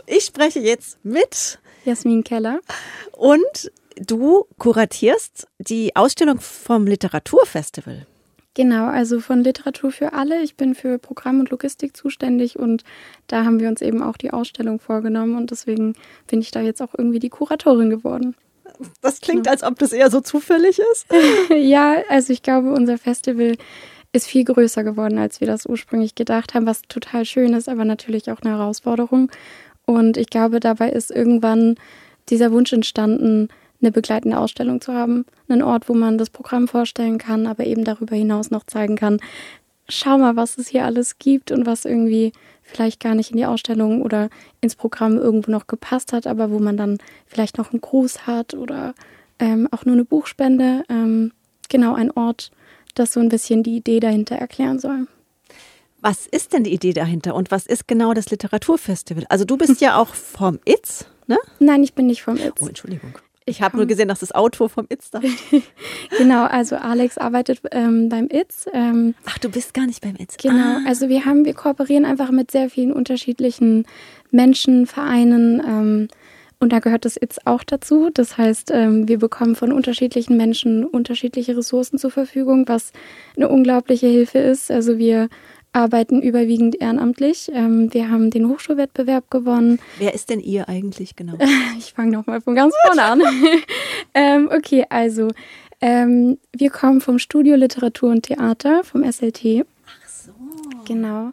Ich spreche jetzt mit Jasmin Keller. Und du kuratierst die Ausstellung vom Literaturfestival. Genau, also von Literatur für alle. Ich bin für Programm und Logistik zuständig und da haben wir uns eben auch die Ausstellung vorgenommen und deswegen bin ich da jetzt auch irgendwie die Kuratorin geworden. Das klingt, als ob das eher so zufällig ist. Ja, also ich glaube, unser Festival ist viel größer geworden, als wir das ursprünglich gedacht haben, was total schön ist, aber natürlich auch eine Herausforderung. Und ich glaube, dabei ist irgendwann dieser Wunsch entstanden, eine begleitende Ausstellung zu haben. Einen Ort, wo man das Programm vorstellen kann, aber eben darüber hinaus noch zeigen kann, schau mal, was es hier alles gibt und was irgendwie vielleicht gar nicht in die Ausstellung oder ins Programm irgendwo noch gepasst hat, aber wo man dann vielleicht noch einen Gruß hat oder auch nur eine Buchspende. Genau, ein Ort, das so ein bisschen die Idee dahinter erklären soll. Was ist denn die Idee dahinter und was ist genau das Literaturfestival? Also du bist ja auch vom ITZ, ne? Nein, ich bin nicht vom ITZ. Oh, Entschuldigung. Ich habe nur gesehen, dass das Auto vom ITZ da ist. Genau, also Alex arbeitet beim ITZ. Ach, du bist gar nicht beim ITZ. Genau, also wir kooperieren einfach mit sehr vielen unterschiedlichen Menschen, Vereinen und da gehört das ITZ auch dazu. Das heißt, wir bekommen von unterschiedlichen Menschen unterschiedliche Ressourcen zur Verfügung, was eine unglaubliche Hilfe ist. Also wir arbeiten überwiegend ehrenamtlich. Wir haben den Hochschulwettbewerb gewonnen. Wer ist denn ihr eigentlich genau? Ich fange nochmal von ganz vorne an. Okay, also wir kommen vom Studio Literatur und Theater, vom SLT. Ach so. Genau.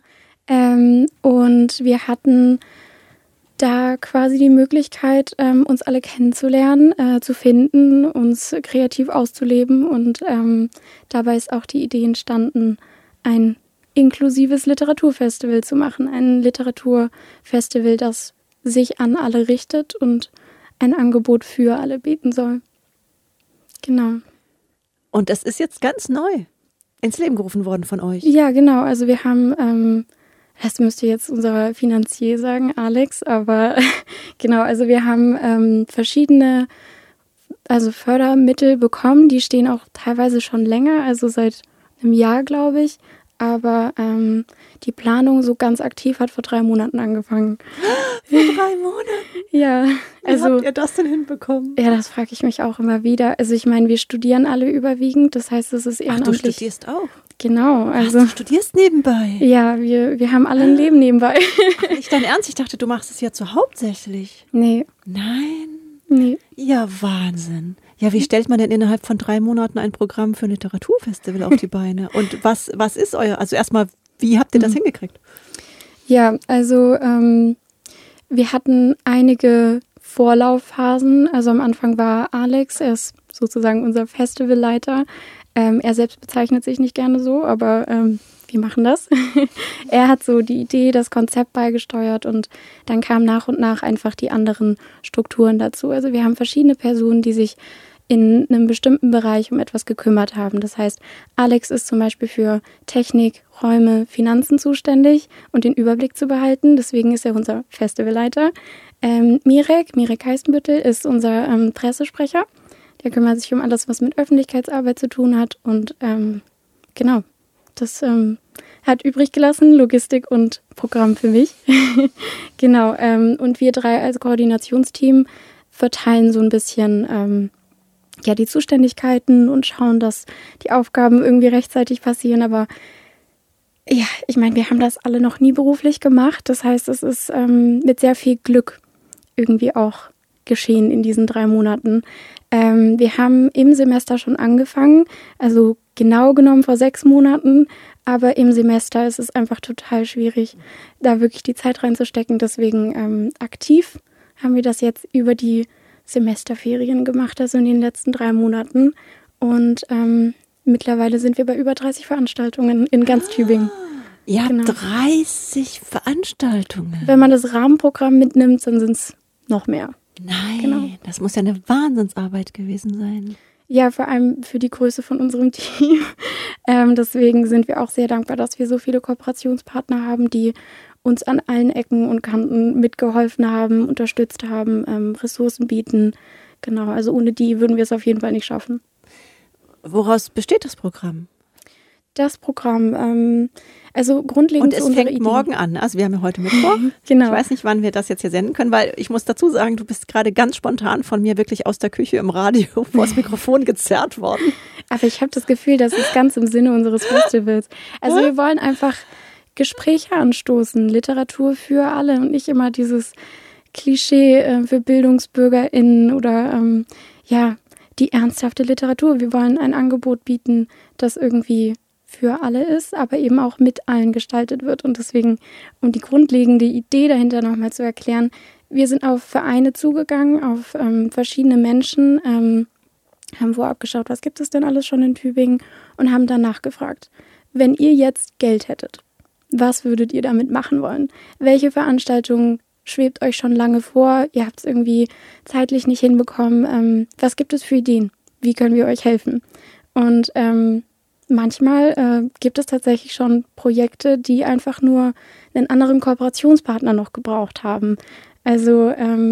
Und wir hatten da quasi die Möglichkeit, uns alle kennenzulernen, zu finden, uns kreativ auszuleben. Und dabei ist auch die Idee entstanden, ein inklusives Literaturfestival zu machen. Ein Literaturfestival, das sich an alle richtet und ein Angebot für alle bieten soll. Genau. Und das ist jetzt ganz neu ins Leben gerufen worden von euch. Ja, genau. Also wir haben, das müsste jetzt unser Finanzier sagen, Alex, aber genau, also wir haben verschiedene Fördermittel bekommen. Die stehen auch teilweise schon länger, also seit einem Jahr, glaube ich. Aber die Planung so ganz aktiv hat vor 3 Monaten angefangen. Vor 3 Monaten? Ja. Wie habt ihr das denn hinbekommen? Ja, das frage ich mich auch immer wieder. Also ich meine, wir studieren alle überwiegend, das heißt, es ist ehrenamtlich. Ach, du studierst auch? Genau. Also, du studierst nebenbei? Ja, wir haben alle ein Leben nebenbei. Ach, nicht dein Ernst? Ich dachte, du machst es jetzt so hauptsächlich. Nee. Nein? Nee. Ja, Wahnsinn. Ja, wie stellt man denn innerhalb von 3 Monaten ein Programm für ein Literaturfestival auf die Beine? Und was ist also erstmal, wie habt ihr das hingekriegt? Ja, also wir hatten einige Vorlaufphasen. Also am Anfang war Alex, er ist sozusagen unser Festivalleiter. Er selbst bezeichnet sich nicht gerne so, aber wir machen das. Er hat so die Idee, das Konzept beigesteuert und dann kamen nach und nach einfach die anderen Strukturen dazu. Also wir haben verschiedene Personen, die sich in einem bestimmten Bereich um etwas gekümmert haben. Das heißt, Alex ist zum Beispiel für Technik, Räume, Finanzen zuständig und den Überblick zu behalten. Deswegen ist er unser Festivalleiter. Mirek Heißenbüttel ist unser Pressesprecher. Der kümmert sich um alles, was mit Öffentlichkeitsarbeit zu tun hat. Und genau, das hat übrig gelassen, Logistik und Programm für mich. Genau, und wir 3 als Koordinationsteam verteilen so ein bisschen die Zuständigkeiten und schauen, dass die Aufgaben irgendwie rechtzeitig passieren. Aber ja, ich meine, wir haben das alle noch nie beruflich gemacht. Das heißt, es ist mit sehr viel Glück irgendwie auch geschehen in diesen 3 Monaten. Wir haben im Semester schon angefangen, also genau genommen vor 6 Monaten, aber im Semester ist es einfach total schwierig, da wirklich die Zeit reinzustecken. Deswegen aktiv haben wir das jetzt über die Semesterferien gemacht, also in den letzten 3 Monaten. Und mittlerweile sind wir bei über 30 Veranstaltungen in ganz Tübingen. Ihr habt 30 Veranstaltungen. Wenn man das Rahmenprogramm mitnimmt, dann sind es noch mehr. Nein, genau. Das muss ja eine Wahnsinnsarbeit gewesen sein. Ja, vor allem für die Größe von unserem Team. Deswegen sind wir auch sehr dankbar, dass wir so viele Kooperationspartner haben, die uns an allen Ecken und Kanten mitgeholfen haben, unterstützt haben, Ressourcen bieten. Genau, also ohne die würden wir es auf jeden Fall nicht schaffen. Woraus besteht das Programm? Das Programm, also grundlegend Und es fängt morgen an. Also wir haben ja heute Mittwoch. Genau. Ich weiß nicht, wann wir das jetzt hier senden können, weil ich muss dazu sagen, du bist gerade ganz spontan von mir wirklich aus der Küche im Radio vors Mikrofon gezerrt worden. Aber ich habe das Gefühl, das ist ganz im Sinne unseres Festivals. Also wir wollen einfach Gespräche anstoßen, Literatur für alle und nicht immer dieses Klischee für BildungsbürgerInnen oder die ernsthafte Literatur. Wir wollen ein Angebot bieten, das irgendwie für alle ist, aber eben auch mit allen gestaltet wird. Und deswegen, um die grundlegende Idee dahinter nochmal zu erklären, wir sind auf Vereine zugegangen, auf verschiedene Menschen, haben vorab geschaut, was gibt es denn alles schon in Tübingen und haben dann nachgefragt, wenn ihr jetzt Geld hättet, was würdet ihr damit machen wollen? Welche Veranstaltungen schwebt euch schon lange vor? Ihr habt es irgendwie zeitlich nicht hinbekommen. Was gibt es für Ideen? Wie können wir euch helfen? Und manchmal gibt es tatsächlich schon Projekte, die einfach nur einen anderen Kooperationspartner noch gebraucht haben. Also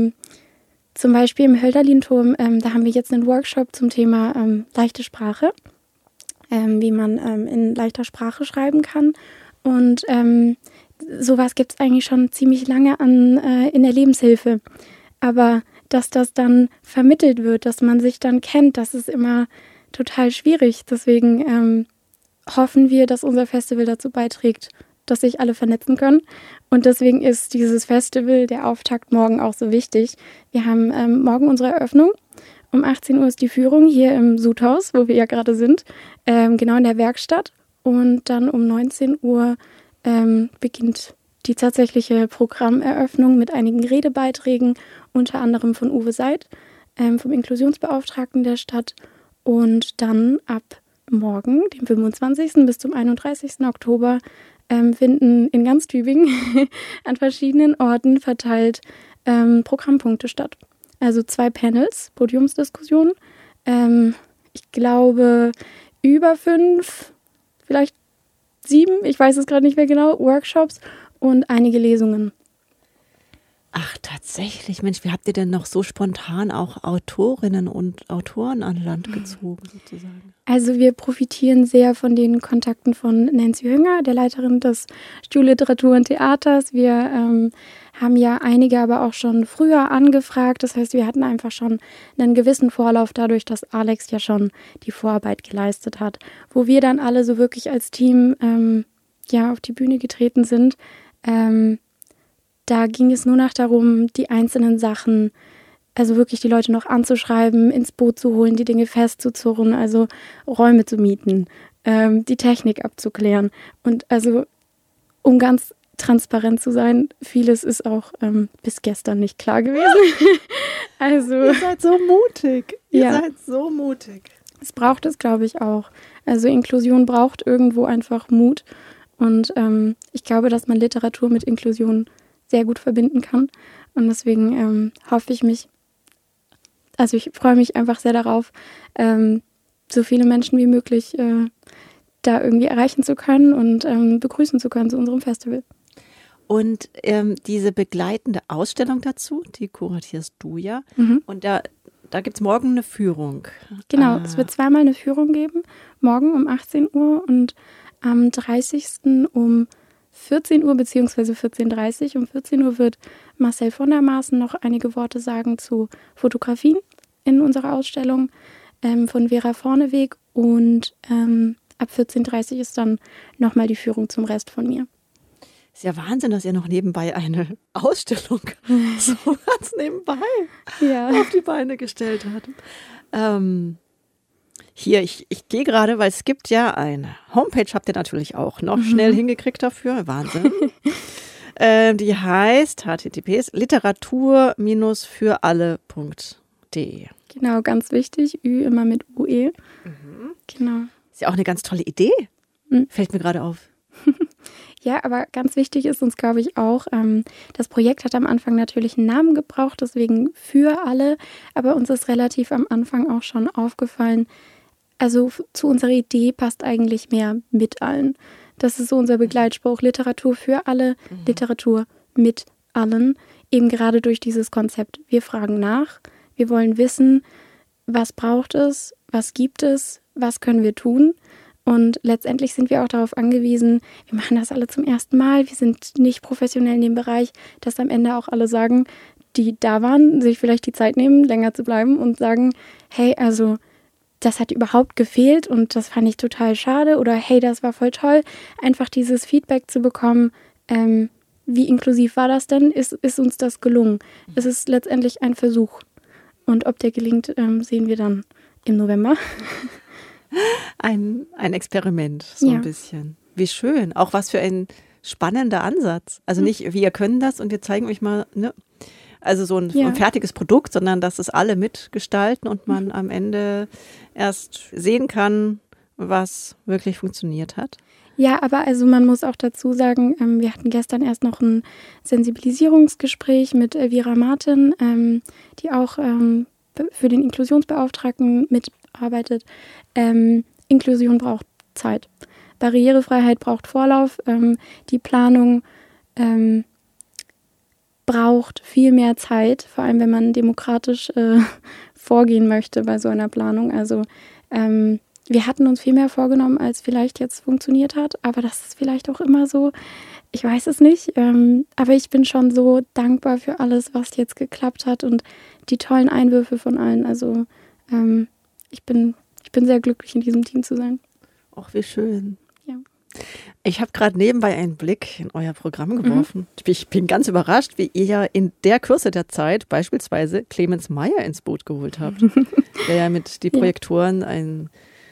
zum Beispiel im Hölderlin-Turm, da haben wir jetzt einen Workshop zum Thema leichte Sprache, wie man in leichter Sprache schreiben kann. Und sowas gibt es eigentlich schon ziemlich lange in der Lebenshilfe. Aber dass das dann vermittelt wird, dass man sich dann kennt, das ist immer total schwierig. Deswegen hoffen wir, dass unser Festival dazu beiträgt, dass sich alle vernetzen können. Und deswegen ist dieses Festival, der Auftakt morgen auch so wichtig. Wir haben morgen unsere Eröffnung. Um 18 Uhr ist die Führung hier im Sudhaus, wo wir ja gerade sind, genau in der Werkstatt. Und dann um 19 Uhr beginnt die tatsächliche Programmeröffnung mit einigen Redebeiträgen, unter anderem von Uwe Seid, vom Inklusionsbeauftragten der Stadt. Und dann ab morgen, dem 25. bis zum 31. Oktober, finden in ganz Tübingen an verschiedenen Orten verteilt Programmpunkte statt. Also 2 Panels, Podiumsdiskussionen, ich glaube über 5, vielleicht 7, ich weiß es gerade nicht mehr genau, Workshops und einige Lesungen. Ach, tatsächlich. Mensch, wie habt ihr denn noch so spontan auch Autorinnen und Autoren an Land gezogen, sozusagen? Also wir profitieren sehr von den Kontakten von Nancy Hünger, der Leiterin des Stuhl Literatur und Theaters. Wir haben ja einige aber auch schon früher angefragt. Das heißt, wir hatten einfach schon einen gewissen Vorlauf dadurch, dass Alex ja schon die Vorarbeit geleistet hat. Wo wir dann alle so wirklich als Team auf die Bühne getreten sind, da ging es nur noch darum, die einzelnen Sachen, also wirklich die Leute noch anzuschreiben, ins Boot zu holen, die Dinge festzuzurren, also Räume zu mieten, die Technik abzuklären. Und also, um ganz transparent zu sein, vieles ist auch bis gestern nicht klar gewesen. Also, ihr seid so mutig. Ihr Ja. seid so mutig. Es braucht es, glaube ich, auch. Also Inklusion braucht irgendwo einfach Mut. Und ich glaube, dass man Literatur mit Inklusion sehr gut verbinden kann. Und deswegen ich freue mich einfach sehr darauf, so viele Menschen wie möglich da irgendwie erreichen zu können und begrüßen zu können zu unserem Festival. Und diese begleitende Ausstellung dazu, die kuratierst du ja. Mhm. Und da gibt es morgen eine Führung. Genau, es wird zweimal eine Führung geben. Morgen um 18 Uhr und am 30. um 14 Uhr bzw. 14.30 Uhr. Um 14 Uhr wird Marcel von der Maaßen noch einige Worte sagen zu Fotografien in unserer Ausstellung von Vera Vorneweg. Und ab 14.30 Uhr ist dann nochmal die Führung zum Rest von mir. Ist ja Wahnsinn, dass ihr noch nebenbei eine Ausstellung so ganz nebenbei auf die Beine gestellt habt. Hier, ich gehe gerade, weil es gibt ja eine Homepage, habt ihr natürlich auch noch schnell hingekriegt dafür. Wahnsinn. Die heißt https://literatur-füralle.de. Genau, ganz wichtig. Ü immer mit UE. Genau. Ist ja auch eine ganz tolle Idee. Fällt mir gerade auf. Ja, aber ganz wichtig ist uns, glaube ich, auch, das Projekt hat am Anfang natürlich einen Namen gebraucht, deswegen für alle. Aber uns ist relativ am Anfang auch schon aufgefallen, also zu unserer Idee passt eigentlich mehr mit allen. Das ist so unser Begleitspruch, Literatur für alle, Literatur mit allen. Eben gerade durch dieses Konzept. Wir fragen nach, wir wollen wissen, was braucht es, was gibt es, was können wir tun. Und letztendlich sind wir auch darauf angewiesen, wir machen das alle zum ersten Mal, wir sind nicht professionell in dem Bereich, dass am Ende auch alle sagen, die da waren, sich vielleicht die Zeit nehmen, länger zu bleiben und sagen, hey, also das hat überhaupt gefehlt und das fand ich total schade oder hey, das war voll toll. Einfach dieses Feedback zu bekommen, wie inklusiv war das denn? Ist uns das gelungen? Es ist letztendlich ein Versuch. Und ob der gelingt, sehen wir dann im November. Ein Experiment, so ein bisschen. Wie schön. Auch was für ein spannender Ansatz. Also nicht, wir können das und wir zeigen euch mal, ne? Also so ein fertiges Produkt, sondern dass es alle mitgestalten und man am Ende erst sehen kann, was wirklich funktioniert hat. Ja, aber also man muss auch dazu sagen, wir hatten gestern erst noch ein Sensibilisierungsgespräch mit Elvira Martin, die auch für den Inklusionsbeauftragten mitarbeitet. Inklusion braucht Zeit. Barrierefreiheit braucht Vorlauf. Die Planung braucht viel mehr Zeit, vor allem wenn man demokratisch vorgehen möchte bei so einer Planung. Also wir hatten uns viel mehr vorgenommen, als vielleicht jetzt funktioniert hat, aber das ist vielleicht auch immer so, ich weiß es nicht, aber ich bin schon so dankbar für alles, was jetzt geklappt hat und die tollen Einwürfe von allen. Also ich bin sehr glücklich, in diesem Team zu sein. Ach, wie schön. Ja. Ich habe gerade nebenbei einen Blick in euer Programm geworfen. Ich bin ganz überrascht, wie ihr in der Kürze der Zeit beispielsweise Clemens Meyer ins Boot geholt habt, der ja mit die Projektoren ein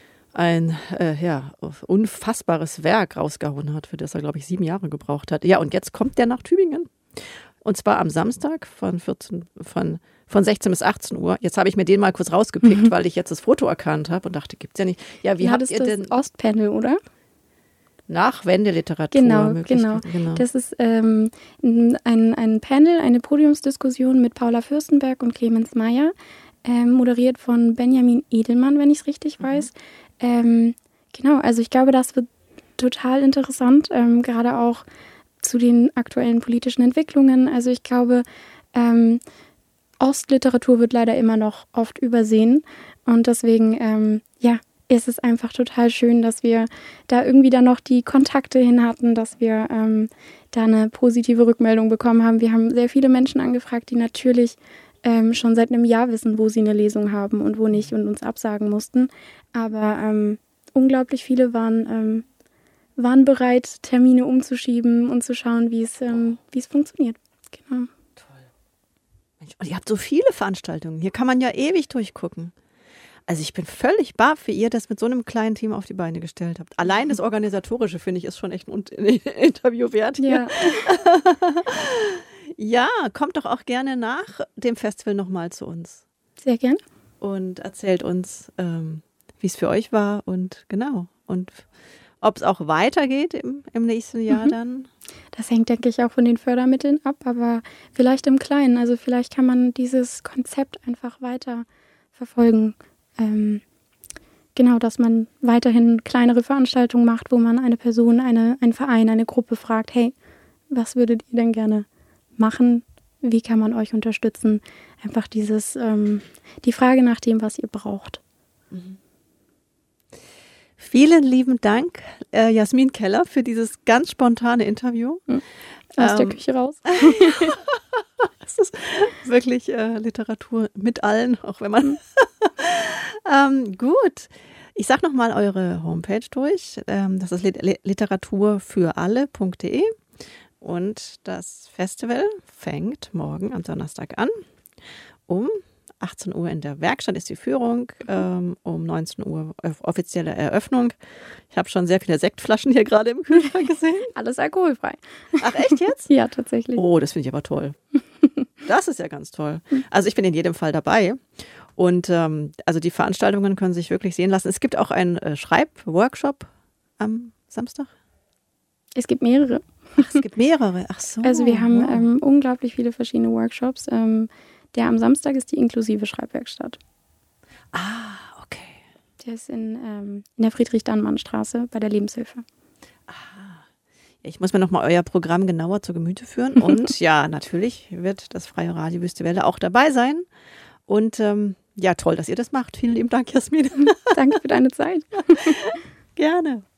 unfassbares Werk rausgehauen hat, für das er, glaube ich, 7 Jahre gebraucht hat. Ja, und jetzt kommt der nach Tübingen. Und zwar am Samstag von 16 bis 18 Uhr. Jetzt habe ich mir den mal kurz rausgepickt, weil ich jetzt das Foto erkannt habe und dachte, gibt's ja nicht. Ja, wie habt ihr denn? Das Ostpanel, oder? Nachwendeliteratur. Genau. Das ist ein Panel, eine Podiumsdiskussion mit Paula Fürstenberg und Clemens Meyer, moderiert von Benjamin Edelmann, wenn ich es richtig weiß. Genau, also ich glaube, das wird total interessant, gerade auch zu den aktuellen politischen Entwicklungen. Also ich glaube, Ostliteratur wird leider immer noch oft übersehen und deswegen, ist es einfach total schön, dass wir da irgendwie dann noch die Kontakte hin hatten, dass wir da eine positive Rückmeldung bekommen haben. Wir haben sehr viele Menschen angefragt, die natürlich schon seit einem Jahr wissen, wo sie eine Lesung haben und wo nicht und uns absagen mussten. Aber unglaublich viele waren bereit, Termine umzuschieben und zu schauen, wie es funktioniert. Genau. Toll. Und ihr habt so viele Veranstaltungen. Hier kann man ja ewig durchgucken. Also ich bin völlig baff, wie ihr das mit so einem kleinen Team auf die Beine gestellt habt. Allein das Organisatorische, finde ich, ist schon echt ein Interview wert hier. Ja. Ja, kommt doch auch gerne nach dem Festival nochmal zu uns. Sehr gern. Und erzählt uns, wie es für euch war und genau. Und ob es auch weitergeht im nächsten Jahr dann. Das hängt, denke ich, auch von den Fördermitteln ab, aber vielleicht im Kleinen. Also vielleicht kann man dieses Konzept einfach weiter verfolgen. Genau, dass man weiterhin kleinere Veranstaltungen macht, wo man eine Person, einen Verein, eine Gruppe fragt, hey, was würdet ihr denn gerne machen? Wie kann man euch unterstützen? Einfach die Frage nach dem, was ihr braucht. Vielen lieben Dank, Jasmin Keller, für dieses ganz spontane Interview. Aus der Küche raus. Das ist wirklich Literatur mit allen, auch wenn man... Gut. Ich sage nochmal eure Homepage durch. Das ist literaturfüralle.de und das Festival fängt morgen am Donnerstag an. Um 18 Uhr in der Werkstatt ist die Führung, um 19 Uhr offizielle Eröffnung. Ich habe schon sehr viele Sektflaschen hier gerade im Kühlschrank gesehen. Alles alkoholfrei. Ach, echt jetzt? Ja, tatsächlich. Oh, das finde ich aber toll. Das ist ja ganz toll. Also ich bin in jedem Fall dabei. Und also die Veranstaltungen können sich wirklich sehen lassen. Es gibt auch einen Schreibworkshop am Samstag. Es gibt mehrere. Ach, es gibt mehrere. Ach so. Also wir haben unglaublich viele verschiedene Workshops. Der am Samstag ist die inklusive Schreibwerkstatt. Ah, okay. Der ist in der Friedrich-Dannmann-Straße bei der Lebenshilfe. Ah. Ich muss mir nochmal euer Programm genauer zu Gemüte führen. Und ja, natürlich wird das Freie Radio Wüste Welle auch dabei sein. Und ja, toll, dass ihr das macht. Vielen lieben Dank, Jasmin. Danke für deine Zeit. Gerne.